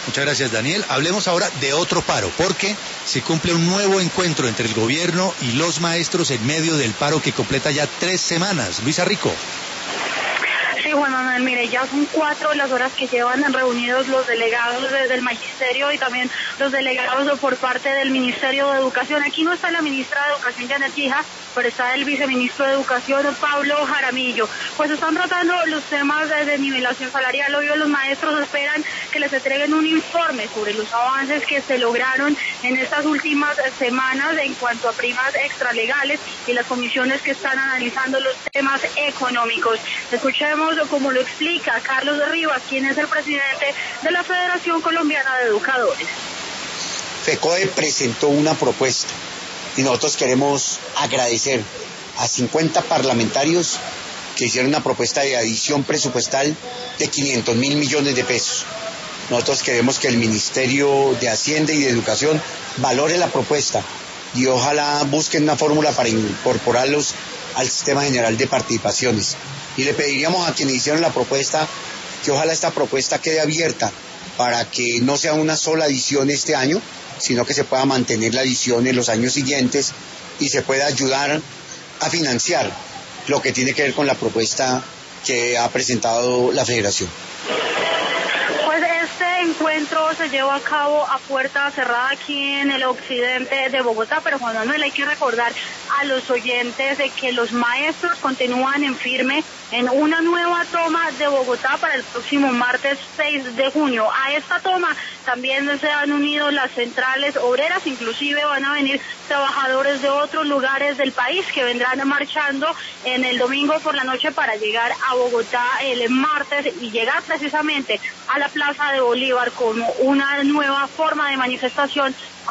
Muchas gracias, Daniel. Hablemos ahora de otro paro, porque se cumple un nuevo encuentro entre el gobierno y los maestros en medio del paro que completa ya 3 semanas. Luisa Rico. Sí, Juan Manuel, mire, ya son 4 las horas que llevan reunidos los delegados del Magisterio y también los delegados por parte del Ministerio de Educación. Aquí no está la ministra de Educación, Janet Hija, pero está el viceministro de Educación, Pablo Jaramillo. Pues están tratando los temas de nivelación salarial. Hoy los maestros esperan que les entreguen un informe sobre los avances que se lograron en estas últimas semanas en cuanto a primas extralegales y las comisiones que están analizando los temas económicos. Escuchemos como lo explica Carlos Rivas, quien es el presidente de la Federación Colombiana de Educadores. FECODE presentó una propuesta y nosotros queremos agradecer a 50 parlamentarios que hicieron una propuesta de adición presupuestal de 500.000 millones de pesos. Nosotros queremos que el Ministerio de Hacienda y de Educación valore la propuesta y ojalá busquen una fórmula para incorporarlos al Sistema General de Participaciones. Y le pediríamos a quienes hicieron la propuesta que ojalá esta propuesta quede abierta para que no sea una sola adición este año, sino que se pueda mantener la adición en los años siguientes y se pueda ayudar a financiar lo que tiene que ver con la propuesta que ha presentado la Federación. Pues este encuentro se llevó a cabo a puerta cerrada aquí en el occidente de Bogotá, pero Juan Manuel, hay que recordar a los oyentes de que los maestros continúan en firme en una nueva toma de Bogotá para el próximo martes 6 de junio. A esta toma también se han unido las centrales obreras, inclusive van a venir trabajadores de otros lugares del país que vendrán marchando en el domingo por la noche para llegar a Bogotá el martes y llegar precisamente a la Plaza de Bolívar como una nueva forma de manifestación